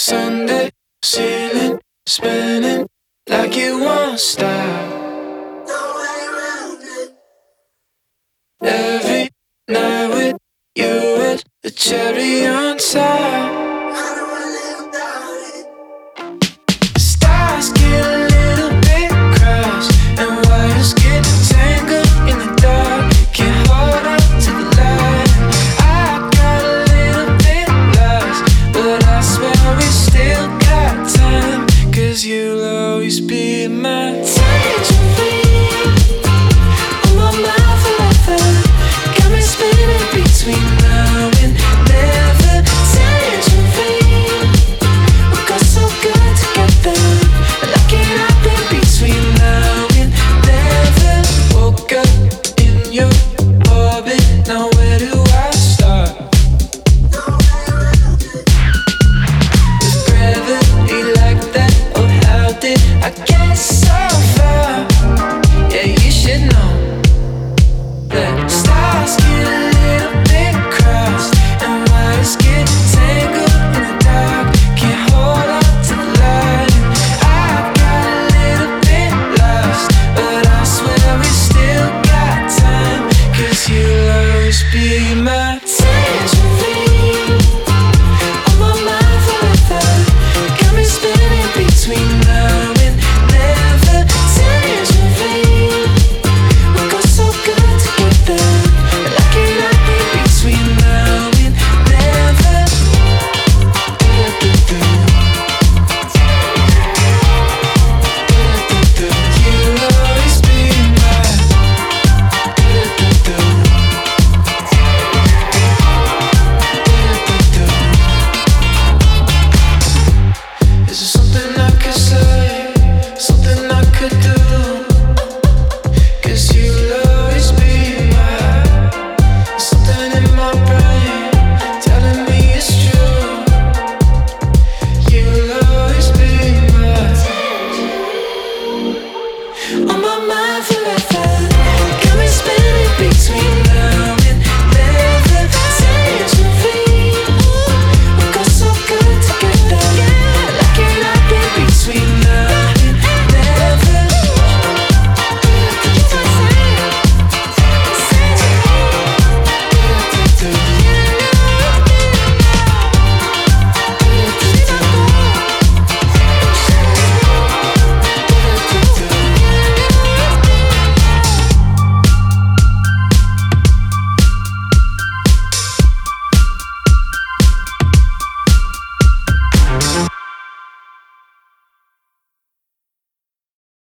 Sunday, ceiling spinning like it won't stop. Every night with you is the cherry on top. Stars get a little bit crossed and wires get tangled in the dark. Can't hold on to the light. I got a little bit lost, but I swear we still got time. 'Cause you'll always be my